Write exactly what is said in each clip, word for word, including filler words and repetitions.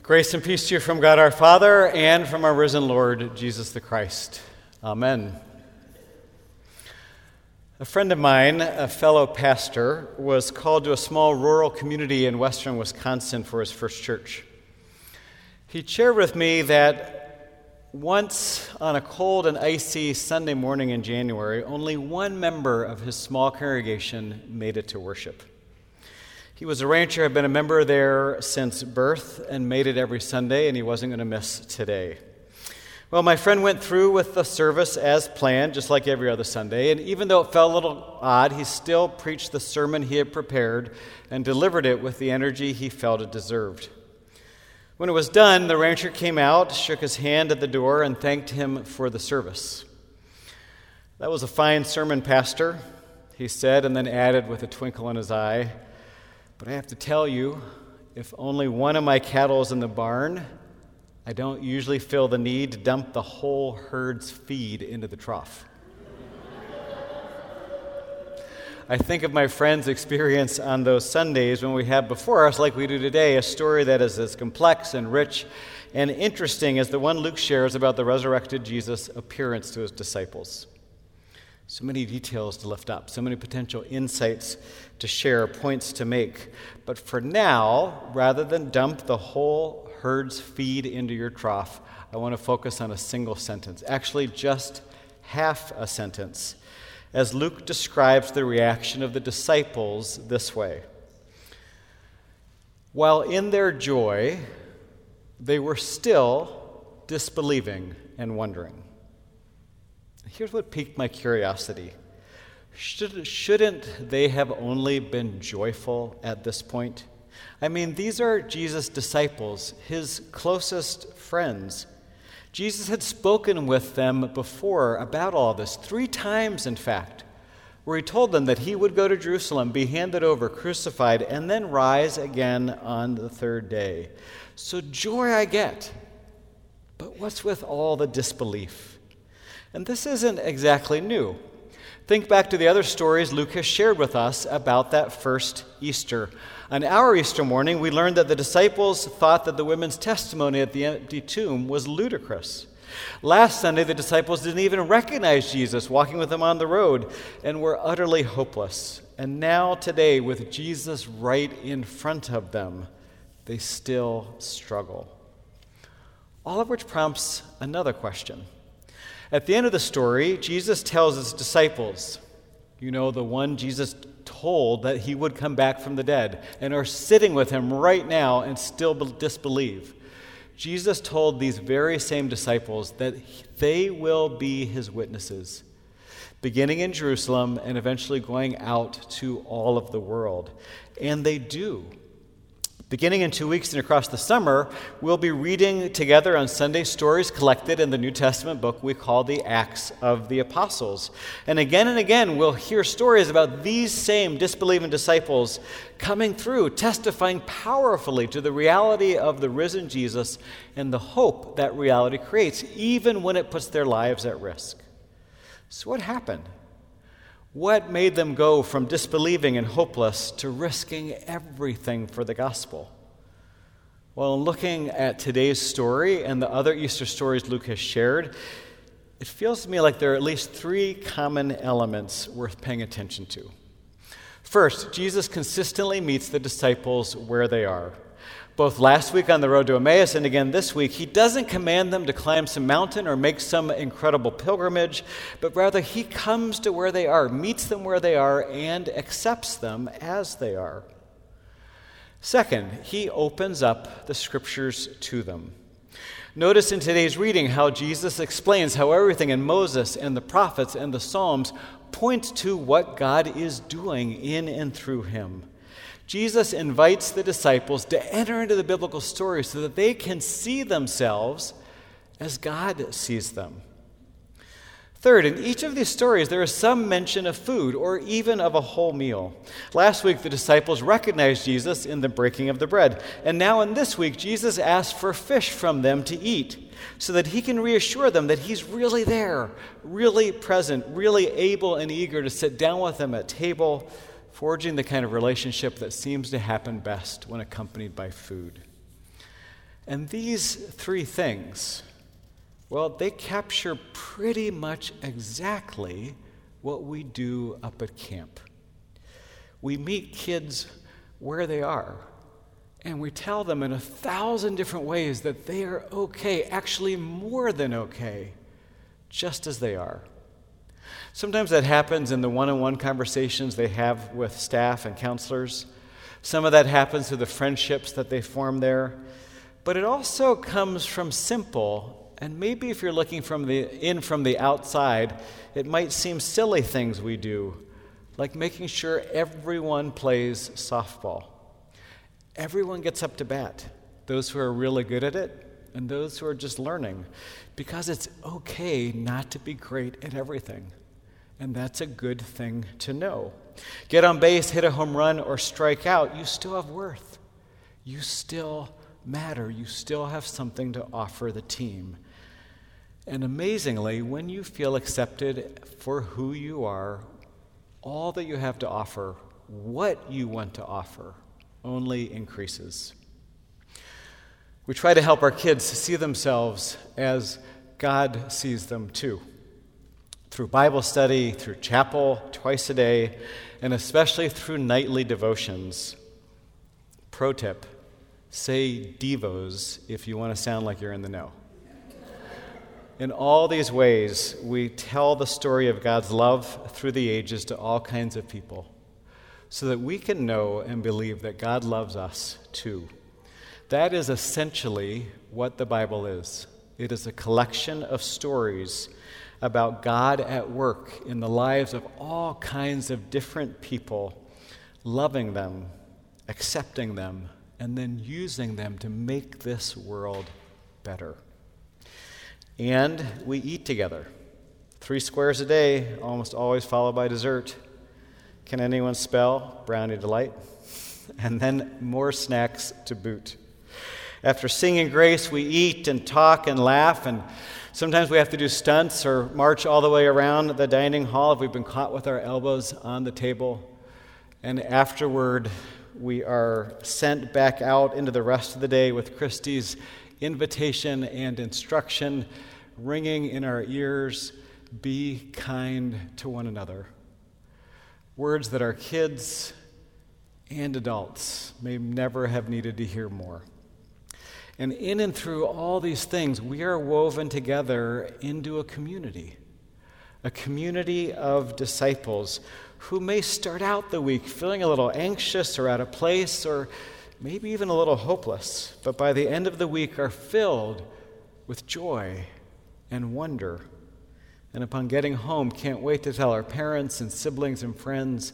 Grace and peace to you from God our Father and from our risen Lord, Jesus the Christ. Amen. A friend of mine, a fellow pastor, was called to a small rural community in western Wisconsin for his first church. He shared with me that once on a cold and icy Sunday morning in January, only one member of his small congregation made it to worship. He was a rancher, had been a member there since birth, and made it every Sunday, and he wasn't going to miss today. Well, my friend went through with the service as planned, just like every other Sunday, and even though it felt a little odd, he still preached the sermon he had prepared and delivered it with the energy he felt it deserved. When it was done, the rancher came out, shook his hand at the door, and thanked him for the service. "That was a fine sermon, Pastor," he said, and then added with a twinkle in his eye, "But I have to tell you, if only one of my cattle is in the barn, I don't usually feel the need to dump the whole herd's feed into the trough." I think of my friend's experience on those Sundays when we have before us, like we do today, a story that is as complex and rich and interesting as the one Luke shares about the resurrected Jesus' appearance to his disciples. So many details to lift up, so many potential insights to share, points to make. But for now, rather than dump the whole herd's feed into your trough, I want to focus on a single sentence, actually just half a sentence, as Luke describes the reaction of the disciples this way. "While in their joy, they were still disbelieving and wondering." Here's what piqued my curiosity. Should, shouldn't they have only been joyful at this point? I mean, these are Jesus' disciples, his closest friends. Jesus had spoken with them before about all this, three times, in fact, where he told them that he would go to Jerusalem, be handed over, crucified, and then rise again on the third day. So joy I get, but what's with all the disbelief? And this isn't exactly new. Think back to the other stories Luke has shared with us about that first Easter. On our Easter morning, we learned that the disciples thought that the women's testimony at the empty tomb was ludicrous. Last Sunday, the disciples didn't even recognize Jesus walking with them on the road and were utterly hopeless. And now today, with Jesus right in front of them, they still struggle. All of which prompts another question. At the end of the story, Jesus tells his disciples, you know, the one Jesus told that he would come back from the dead, and are sitting with him right now and still disbelieve. Jesus told these very same disciples that they will be his witnesses, beginning in Jerusalem and eventually going out to all of the world. And they do. Beginning in two weeks and across the summer, we'll be reading together on Sunday stories collected in the New Testament book we call the Acts of the Apostles. And again and again, we'll hear stories about these same disbelieving disciples coming through, testifying powerfully to the reality of the risen Jesus and the hope that reality creates, even when it puts their lives at risk. So what happened? What made them go from disbelieving and hopeless to risking everything for the gospel? Well, in looking at today's story and the other Easter stories Luke has shared, it feels to me like there are at least three common elements worth paying attention to. First, Jesus consistently meets the disciples where they are. Both last week on the road to Emmaus and again this week, he doesn't command them to climb some mountain or make some incredible pilgrimage, but rather he comes to where they are, meets them where they are, and accepts them as they are. Second, he opens up the scriptures to them. Notice in today's reading how Jesus explains how everything in Moses and the prophets and the Psalms points to what God is doing in and through him. Jesus invites the disciples to enter into the biblical story so that they can see themselves as God sees them. Third, in each of these stories, there is some mention of food or even of a whole meal. Last week, the disciples recognized Jesus in the breaking of the bread. And now in this week, Jesus asks for fish from them to eat so that he can reassure them that he's really there, really present, really able and eager to sit down with them at table, forging the kind of relationship that seems to happen best when accompanied by food. And these three things, well, they capture pretty much exactly what we do up at camp. We meet kids where they are, and we tell them in a thousand different ways that they are okay, actually more than okay, just as they are. Sometimes that happens in the one-on-one conversations they have with staff and counselors. Some of that happens through the friendships that they form there. But it also comes from simple, and maybe if you're looking from the in from the outside, it might seem silly things we do, like making sure everyone plays softball. Everyone gets up to bat, those who are really good at it and those who are just learning, because it's okay not to be great at everything. And that's a good thing to know. Get on base, hit a home run, or strike out, you still have worth. You still matter. You still have something to offer the team. And amazingly, when you feel accepted for who you are, all that you have to offer, what you want to offer, only increases. We try to help our kids see themselves as God sees them too. Through Bible study, through chapel twice a day, and especially through nightly devotions. Pro tip, say devos if you want to sound like you're in the know. In all these ways, we tell the story of God's love through the ages to all kinds of people, so that we can know and believe that God loves us too. That is essentially what the Bible is. It is a collection of stories about God at work in the lives of all kinds of different people, loving them, accepting them, and then using them to make this world better. And we eat together. Three squares a day, almost always followed by dessert. Can anyone spell Brownie Delight? And then more snacks to boot. After singing grace, we eat and talk and laugh, and sometimes we have to do stunts or march all the way around the dining hall if we've been caught with our elbows on the table. And afterward, we are sent back out into the rest of the day with Christy's invitation and instruction ringing in our ears. Be kind to one another. Words that our kids and adults may never have needed to hear more. And in and through all these things, we are woven together into a community, a community of disciples who may start out the week feeling a little anxious or out of place or maybe even a little hopeless, but by the end of the week are filled with joy and wonder. And upon getting home, can't wait to tell our parents and siblings and friends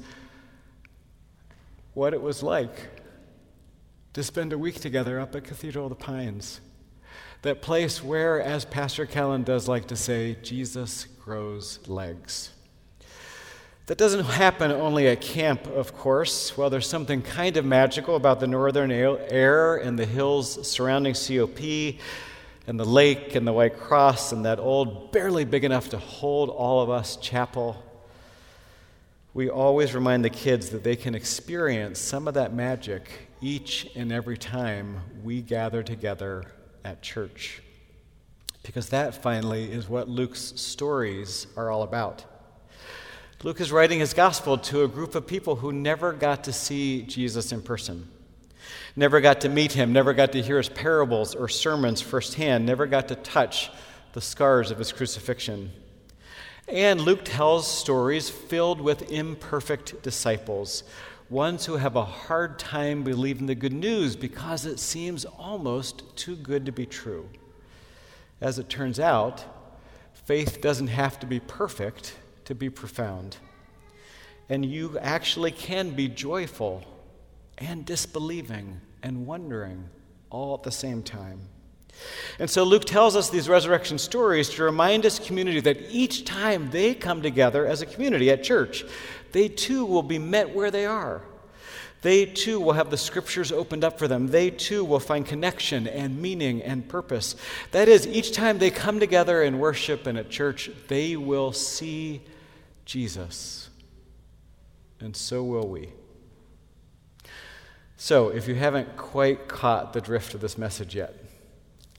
what it was like to spend a week together up at Cathedral of the Pines. That place where, as Pastor Callan does like to say, Jesus grows legs. That doesn't happen only at camp, of course. Well, there's something kind of magical about the northern air and the hills surrounding C O P and the lake and the White Cross and that old, barely big enough to hold all of us chapel. We always remind the kids that they can experience some of that magic each and every time we gather together at church. Because that, finally, is what Luke's stories are all about. Luke is writing his gospel to a group of people who never got to see Jesus in person, never got to meet him, never got to hear his parables or sermons firsthand, never got to touch the scars of his crucifixion. And Luke tells stories filled with imperfect disciples, ones who have a hard time believing the good news because it seems almost too good to be true. As it turns out, faith doesn't have to be perfect to be profound. And you actually can be joyful and disbelieving and wondering all at the same time. And so Luke tells us these resurrection stories to remind his community that each time they come together as a community at church, they too will be met where they are. They too will have the scriptures opened up for them. They too will find connection and meaning and purpose. That is, each time they come together in worship and at church, they will see Jesus. And so will we. So, if you haven't quite caught the drift of this message yet,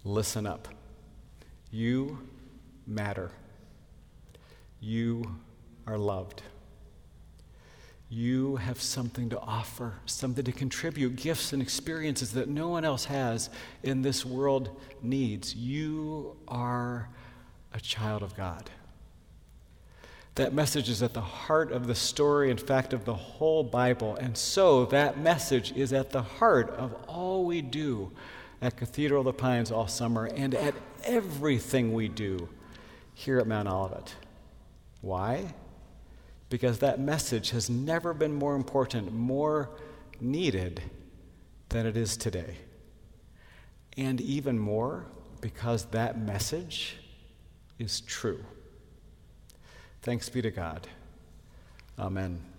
Listen up. You matter. You are loved. You have something to offer, something to contribute, gifts and experiences that no one else has in this world needs. You are a child of God. That message is at the heart of the story, in fact, of the whole Bible. And so that message is at the heart of all we do at Cathedral of the Pines all summer and at everything we do here at Mount Olivet. Why? Because that message has never been more important, more needed than it is today. And even more, because that message is true. Thanks be to God. Amen.